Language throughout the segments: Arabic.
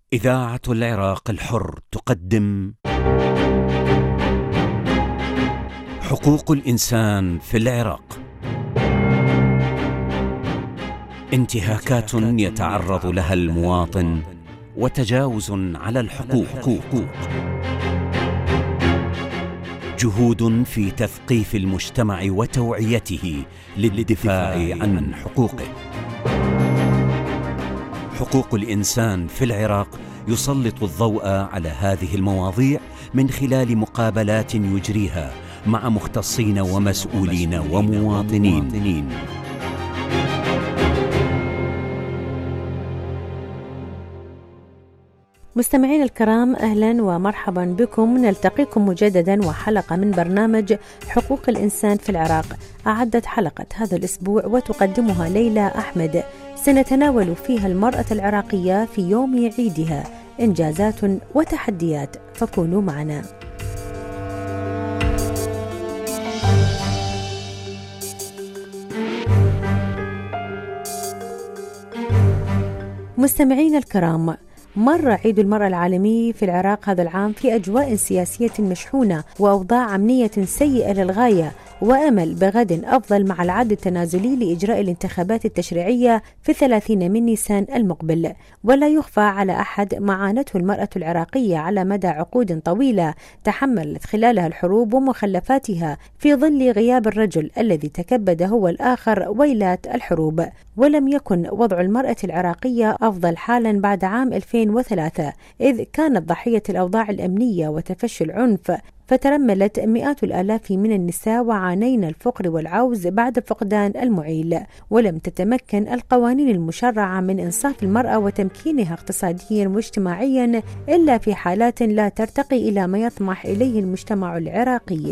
إذاعة العراق الحر تقدم حقوق الإنسان في العراق. انتهاكات يتعرض لها المواطن وتجاوز على الحقوق. جهود في تثقيف المجتمع وتوعيته للدفاع عن حقوقه. حقوق الإنسان في العراق يسلط الضوء على هذه المواضيع من خلال مقابلات يجريها مع مختصين ومسؤولين ومواطنين. مستمعين الكرام، أهلا ومرحبا بكم. نلتقيكم مجددا وحلقة من برنامج حقوق الإنسان في العراق. أعدت حلقة هذا الأسبوع وتقدمها ليلى أحمد. سنتناول فيها المرأة العراقية في يوم عيدها، إنجازات وتحديات، فكونوا معنا. مستمعين الكرام، مر عيد المرأة العالمي في العراق هذا العام في أجواء سياسية مشحونة وأوضاع أمنية سيئة للغاية، وأمل بغد أفضل مع العد التنازلي لإجراء الانتخابات التشريعية في 30 من نيسان المقبل. ولا يخفى على أحد ما عانته المرأة العراقية على مدى عقود طويلة تحملت خلالها الحروب ومخلفاتها في ظل غياب الرجل الذي تكبد هو الآخر ويلات الحروب. ولم يكن وضع المرأة العراقية أفضل حالا بعد عام 2003، إذ كانت ضحية الأوضاع الأمنية وتفشي العنف، فترملت مئات الآلاف من النساء وعانينا الفقر والعوز بعد فقدان المعيل. ولم تتمكن القوانين المشرعة من إنصاف المرأة وتمكينها اقتصاديا واجتماعيا إلا في حالات لا ترتقي إلى ما يطمح إليه المجتمع العراقي.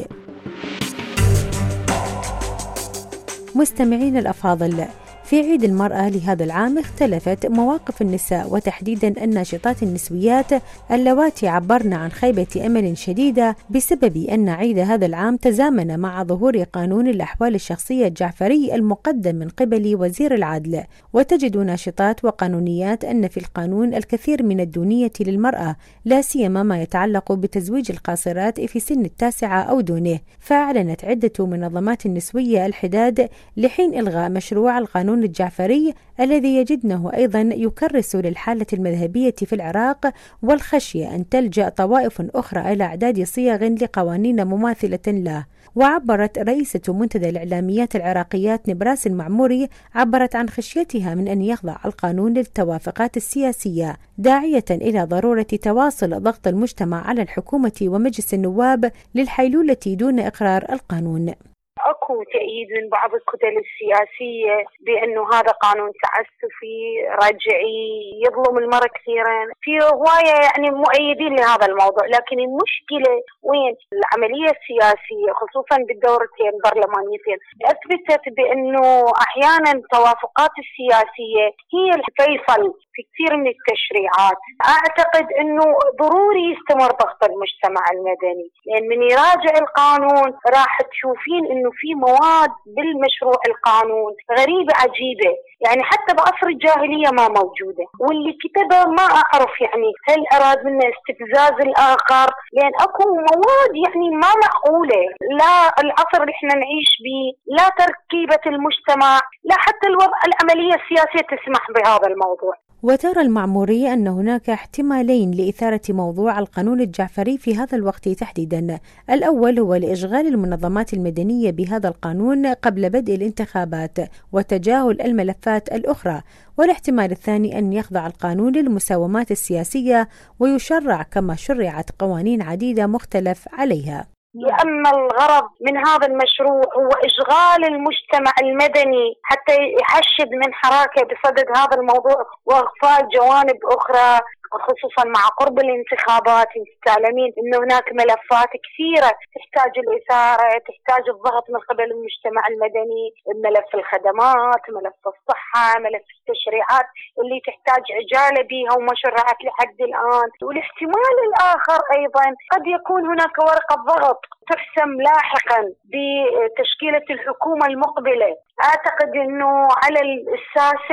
مستمعين الأفاضل، في عيد المرأة لهذا العام اختلفت مواقف النساء، وتحديدا الناشطات النسويات اللواتي عبرن عن خيبة أمل شديدة بسبب أن عيد هذا العام تزامن مع ظهور قانون الأحوال الشخصية الجعفري المقدم من قبل وزير العدل. وتجد ناشطات وقانونيات أن في القانون الكثير من الدونية للمرأة، لا سيما ما يتعلق بتزويج القاصرات في سن 9 أو دونه. فأعلنت عدة منظمات النسوية الحداد لحين إلغاء مشروع القانون الجعفري الذي يجدنه أيضا يكرس للحالة المذهبية في العراق، والخشية أن تلجأ طوائف أخرى إلى إعداد صيغ لقوانين مماثلة له. وعبرت رئيسة منتدى الإعلاميات العراقيات نبراس المعموري عن خشيتها من أن يخضع القانون للتوافقات السياسية، داعية إلى ضرورة تواصل ضغط المجتمع على الحكومة ومجلس النواب للحيلولة دون إقرار القانون. اكو تأييد من بعض الكتل السياسية بانه هذا قانون تعسفي رجعي يظلم المرأة كثيرا، في هواية يعني مؤيدين لهذا الموضوع. لكن المشكلة وين؟ العملية السياسية خصوصا بالدورتين البرلمانيتين اثبتت بانه احيانا التوافقات السياسية هي الفيصل في كثير من التشريعات. اعتقد انه ضروري يستمر ضغط المجتمع المدني، لان من يراجع القانون راح تشوفين انه في مواد بالمشروع القانون غريبة عجيبة، يعني حتى بعصر الجاهلية ما موجودة، واللي كتبه ما أعرف يعني هل أراد منه استفزاز الآخر، لأن أكو مواد يعني ما معقولة، لا العصر اللي احنا نعيش به، لا تركيبة المجتمع، لا حتى الوضع العملية السياسية تسمح بهذا الموضوع. وترى المعموري أن هناك احتمالين لإثارة موضوع القانون الجعفري في هذا الوقت تحديدا. الأول هو لإشغال المنظمات المدنية بهذا القانون قبل بدء الانتخابات وتجاهل الملفات الأخرى، والاحتمال الثاني أن يخضع القانون للمساومات السياسية ويشرع كما شرعت قوانين عديدة مختلف عليها. أما الغرض من هذا المشروع هو إشغال المجتمع المدني حتى يحشد من حراكه بصدد هذا الموضوع وإغفال جوانب أخرى، خصوصا مع قرب الانتخابات. تعلمين أن هناك ملفات كثيرة تحتاج الإثارة، تحتاج الضغط من قبل المجتمع المدني، ملف الخدمات، ملف الصحة، ملف التشريعات اللي تحتاج عجالة بها وما شرعت لحد الآن. والاحتمال الآخر أيضا قد يكون هناك ورقة ضغط ترسم لاحقا بتشكيلة الحكومة المقبلة. أعتقد أنه على الساسة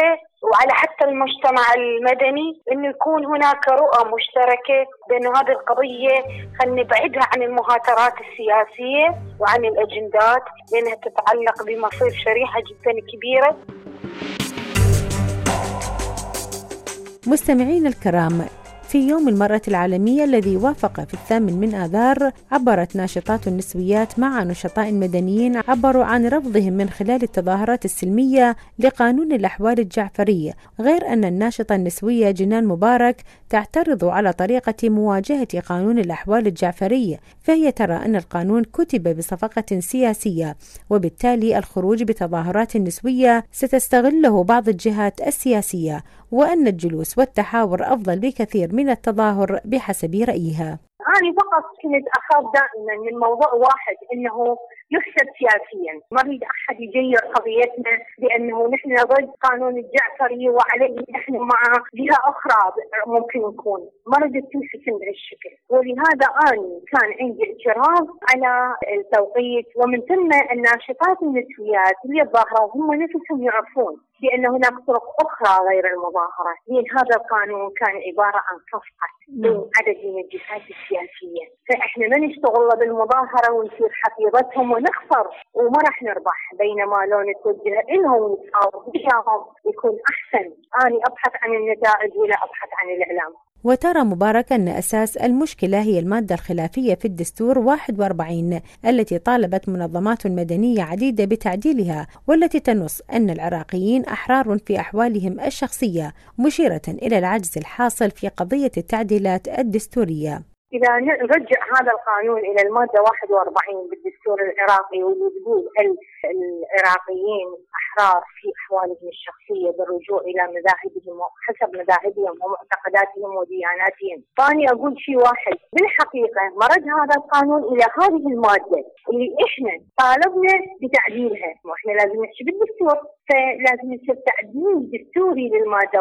وعلى حتى المجتمع المدني أن يكون هناك رؤى مشتركة بأن هذه القضية خلينا نبعدها عن المهاترات السياسية وعن الأجندات، لأنها تتعلق بمصير شريحة جدا كبيرة. مستمعين الكرام، في يوم المرأة العالمية الذي وافق في 8 آذار، عبرت ناشطات النسويات مع نشطاء مدنيين عبروا عن رفضهم من خلال التظاهرات السلمية لقانون الأحوال الجعفرية، غير أن الناشطة النسوية جنان مبارك تعترض على طريقة مواجهة قانون الأحوال الجعفرية، فهي ترى أن القانون كتب بصفقة سياسية، وبالتالي الخروج بتظاهرات نسوية ستستغله بعض الجهات السياسية، وأن الجلوس والتحاور أفضل بكثير من التظاهر بحسب رأيها. أنا فقط كنت أخاف دائما من موضوع واحد، إنه يحسب سياسيا. ما أريد أحد يغير قضيتنا بأنه نحن ضد قانون الجعفري وعليه نحن مع جهة أخرى ممكن نكون. ما ردت تمسكن بهالشكل، ولهذا أنا كان عندي اعتراض على التوقيت، ومن ثم الناشطات النسويات اللي يتظاهرون هم نفسهم يعرفون بأن هناك طرق أخرى غير المظاهرة، لأن هذا القانون كان عبارة عن صفقة بين عدد من الجهات السياسية، فإحنا ما نشتغل بالمظاهرة ونصير حفيظتهم ونخسر وما راح نربح، بينما لو نتوجه إنهم ونتعاون وياهم يكون أحسن. أنا أبحث عن النتائج ولا أبحث عن الإعلام. وترى مبارك أن أساس المشكلة هي المادة الخلافية في الدستور 41 التي طالبت منظمات مدنية عديدة بتعديلها، والتي تنص أن العراقيين أحرار في أحوالهم الشخصية، مشيرة إلى العجز الحاصل في قضية التعديلات الدستورية. إذا نرجع هذا القانون إلى المادة 41 بالدستور العراقي، واللي يقول العراقيين أحرار في أحوالهم الشخصية بالرجوع إلى مذاهبهم وحسب مذاهبهم ومعتقداتهم ودياناتهم، فأني أقول شيء واحد، بالحقيقة مرد هذا القانون إلى هذه المادة اللي إحنا طالبنا بتعديلها، وإحنا لازم نحكي بالدستور، فلازم يصير تعديل دستوري للمادة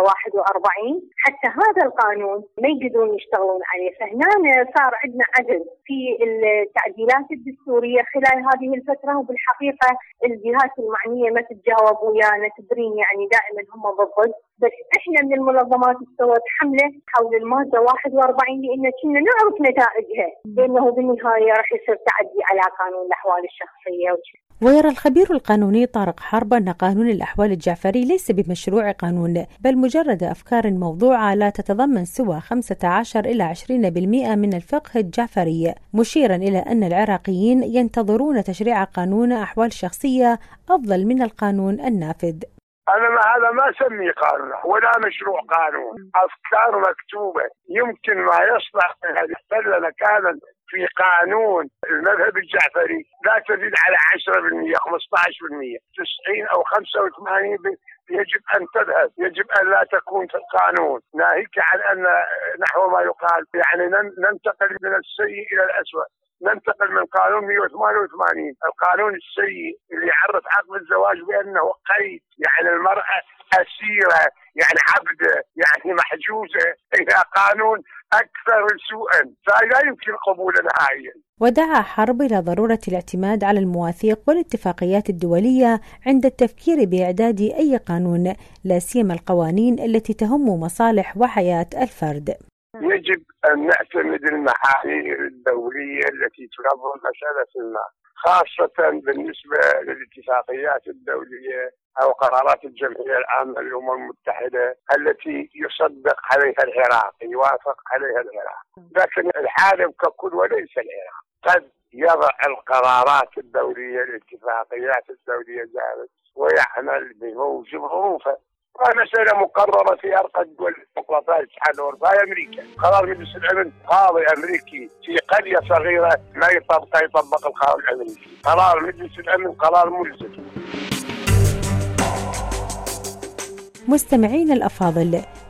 41 حتى هذا القانون ما يقدرون يشتغلون عليه. فهنا صار عندنا عجز في التعديلات الدستورية خلال هذه الفترة، وبالحقيقة الجهات المعنية ما تتجاوب ويانا، تدرين يعني دائما هم ضد، بس احنا من المنظمات استوت حملة حول المادة 41 لأن كنا نعرف نتائجها، لأنه بالنهاية راح يصير تعدي على قانون الأحوال الشخصية. ويرى الخبير القانوني طارق حرب أن قانون الأحوال الجعفري ليس بمشروع قانون، بل مجرد أفكار موضوعة لا تتضمن سوى 15 إلى 20% من الفقه الجعفري، مشيرا إلى أن العراقيين ينتظرون تشريع قانون أحوال شخصية أفضل من القانون النافذ. أنا هذا ما أسميه قانون ولا مشروع قانون، أفكار مكتوبة يمكن ما يصلح لنا كان في قانون المذهب الجعفري لا تزيد على 10%، 15%، 90 أو 85 يجب أن تذهب، يجب أن لا تكون في القانون، ناهيك عن أن نحو ما يقال يعني ننتقل من السيء إلى الأسوأ، ننتقل من قانون 188 القانون السيء اللي يعرف عقد الزواج بأنه قيد، يعني المرأة أسيرة، يعني عبدة، يعني محجوزة، إلى قانون أكثر سوءا، فلا يمكن قبوله نهائيا. ودعا حرب إلى ضرورة الاعتماد على المواثيق والاتفاقيات الدولية عند التفكير بإعداد أي قانون، لا سيما القوانين التي تهم مصالح وحياة الفرد. يجب أن نعتمد المعايير الدولية التي تنظم مسألة ما، خاصة بالنسبة للاتفاقيات الدولية أو قرارات الجمعية العامة للأمم المتحدة التي يصدق عليها العراق، يوافق عليها العراق، لكن العالم ككل وليس العراق قد يضع القرارات الدولية الاتفاقيات الدولية ذلك ويعمل بموجب ظروفه، مسألة مقررة في أرقى الدول الديمقراطية الاتحاد الأوروبي أمريكا، قرار مجلس الأمن قاضي أمريكي في قرية صغيرة ما يطبق القانون الأمريكي، قرار مجلس الأمن قرار ملزم. مستمعين الأفاضل،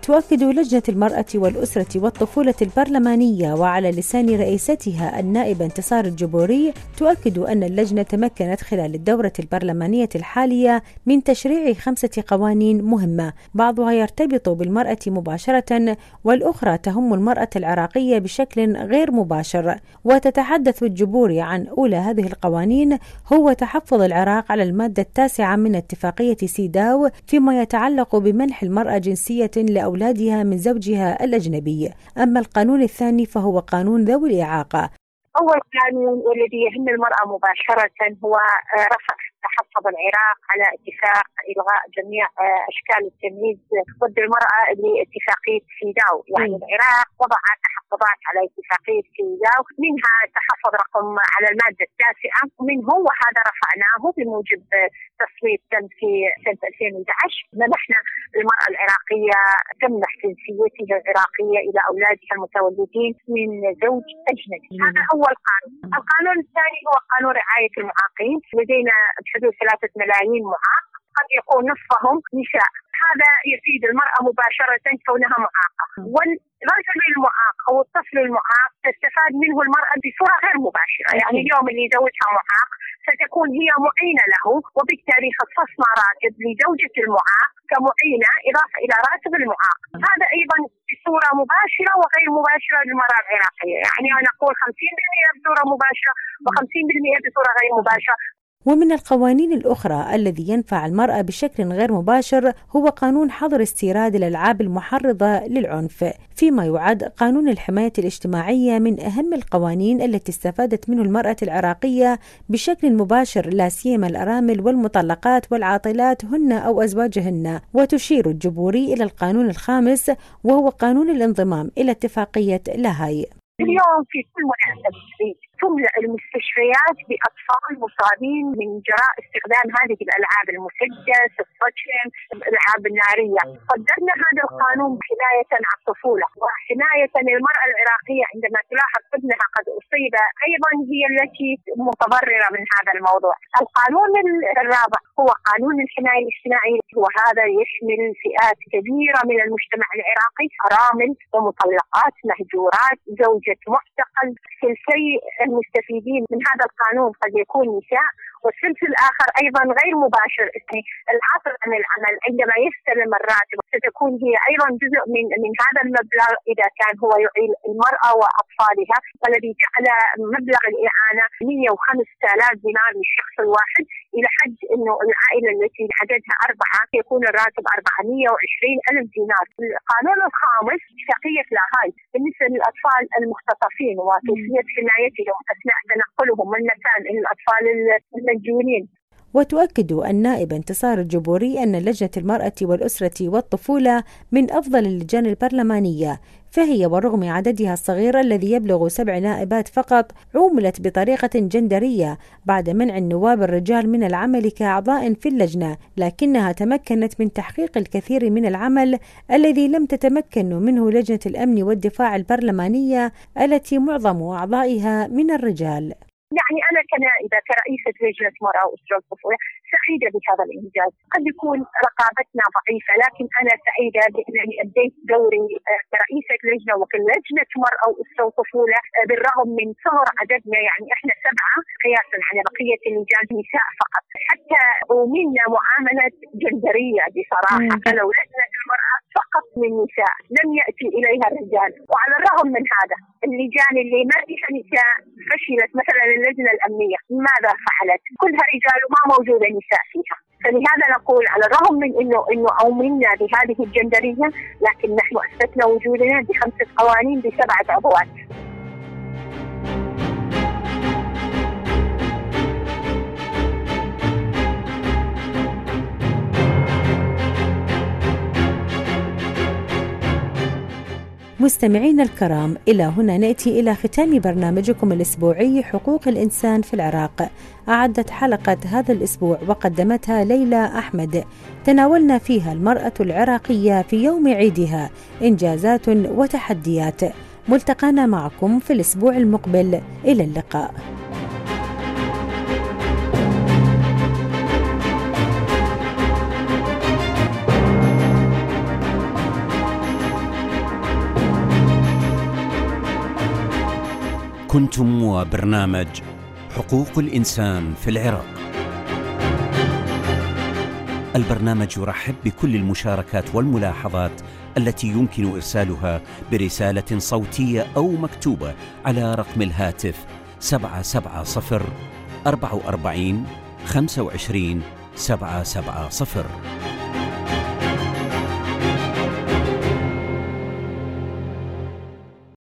تؤكد لجنة المرأة والأسرة والطفولة البرلمانية وعلى لسان رئيستها النائبة انتصار الجبوري تؤكد أن اللجنة تمكنت خلال الدورة البرلمانية الحالية من تشريع 5 قوانين مهمة، بعضها يرتبط بالمرأة مباشرة والأخرى تهم المرأة العراقية بشكل غير مباشر. وتتحدث الجبوري عن أولى هذه القوانين هو تحفظ العراق على المادة 9 من اتفاقية سيداو فيما يتعلق بمنح المرأة جنسية لأولادها من زوجها الأجنبي. أما القانون الثاني فهو قانون ذوي الإعاقة. أول قانون والذي يهم المرأة مباشرة هو رفع تحفظ العراق على اتفاق إلغاء جميع أشكال التمييز ضد المرأة لاتفاقية سيداو. يعني العراق وضع تحفظات على اتفاقية سيداو، منها تحفظ رقم على المادة 9، ومن هو هذا رفعناه بموجب تصويت تم في سنة 2011. منحنا المرأة العراقية تمنح جنسيتها العراقية إلى أولادها المتولدين من زوج أجنبي. هذا أول قانون. القانون الثاني هو قانون رعاية المعاقين. لدينا بحدود 3 ملايين معاق، قد يكون نصفهم نساء. هذا يفيد المرأة مباشرة كونها معاقة، والرجل المعاق أو الطفل المعاق تستفاد منه المرأة بصورة غير مباشرة. يعني اليوم اللي زوجها معاق ستكون هي معينة له، وبالتالي خصصنا راتب لزوجة المعاق كمعينة إضافة إلى راتب المعاق. هذا أيضا بصورة مباشرة وغير مباشرة للمرأة العراقية. يعني أنا أقول 50% بصورة مباشرة و50% بصورة غير مباشرة. ومن القوانين الأخرى الذي ينفع المرأة بشكل غير مباشر هو قانون حظر استيراد الألعاب المحرضة للعنف، فيما يعد قانون الحماية الاجتماعية من أهم القوانين التي استفادت منه المرأة العراقية بشكل مباشر، لا سيما الأرامل والمطلقات والعاطلات هن أو أزواجهن. وتشير الجبوري إلى القانون الخامس وهو قانون الانضمام إلى اتفاقية لاهاي. اليوم في كل مناسبة تملأ المستشفيات بأطفال مصابين من جراء استخدام هذه الألعاب المسدس، الصجن، الألعاب النارية. قدرنا هذا القانون حماية على الطفولة وحماية للمرأة العراقية عندما تلاحظ ابنها قد أصيب، أيضا هي التي متضررة من هذا الموضوع. القانون الرابع هو قانون الحماية الاجتماعية، وهذا يشمل فئات كبيرة من المجتمع العراقي، أرامل ومطلقات، مهجورات، زوجة معتقل. ثلثي المستفيدين من هذا القانون قد يكون نساء، والثلث الآخر أيضا غير مباشر العاطل عن العمل. عندما يستلم الراتب ستكون هي أيضا جزء من هذا المبلغ إذا كان هو يعيل المرأة وأطفالها، والذي جعل مبلغ الإعانة 105,000 دينار للشخص الواحد، إلى حد أنه العائلة التي عددها 4 يكون الراتب 420,000 دينار. القانون الخامس اتفاقية لاهاي بالنسبة للأطفال المختطفين وكيفية حمايتهم أثناء تنقلهم من مكان إلى الأطفال المسجونين. وتؤكد النائبة انتصار الجبوري أن لجنة المرأة والأسرة والطفولة من أفضل اللجان البرلمانية، فهي ورغم عددها الصغير الذي يبلغ 7 نائبات فقط عُملت بطريقة جندرية بعد منع النواب الرجال من العمل كأعضاء في اللجنة، لكنها تمكنت من تحقيق الكثير من العمل الذي لم تتمكن منه لجنة الأمن والدفاع البرلمانية التي معظم أعضائها من الرجال. يعني أنا كنائبة كرئيسة لجنة مرأة وأسرة وطفولة سعيدة بهذا الإنجاز. قد يكون رقابتنا ضعيفة، لكن أنا سعيدة بأنني أديت دوري كرئيسة لجنة وكلجنة مرأة وأسرة وطفولة بالرغم من صغر عددنا. يعني إحنا 7 قياسا على بقية اللجان نساء فقط، حتى ومنا معاملة جندرية بصراحة. فلو لجنة المرأة فقط من نساء لم يأتي إليها الرجال، وعلى الرغم من هذا اللجان اللي ما فيها نساء فشلت. مثلا اللجنة الأمنية ماذا فعلت؟ كلها رجال وما موجودة نساء فيها. فلهذا نقول على الرغم من إنه أؤمنا بهذه الجندرية، لكن نحن أثبتنا وجودنا ب5 قوانين ب7 عضوات. مستمعينا الكرام، إلى هنا نأتي إلى ختام برنامجكم الأسبوعي حقوق الإنسان في العراق. أعدت حلقة هذا الأسبوع وقدمتها ليلى أحمد، تناولنا فيها المرأة العراقية في يوم عيدها، إنجازات وتحديات. ملتقانا معكم في الأسبوع المقبل، إلى اللقاء. كنتم وبرنامج حقوق الإنسان في العراق. البرنامج يرحب بكل المشاركات والملاحظات التي يمكن إرسالها برسالة صوتية أو مكتوبة على رقم الهاتف 770 44 25 770.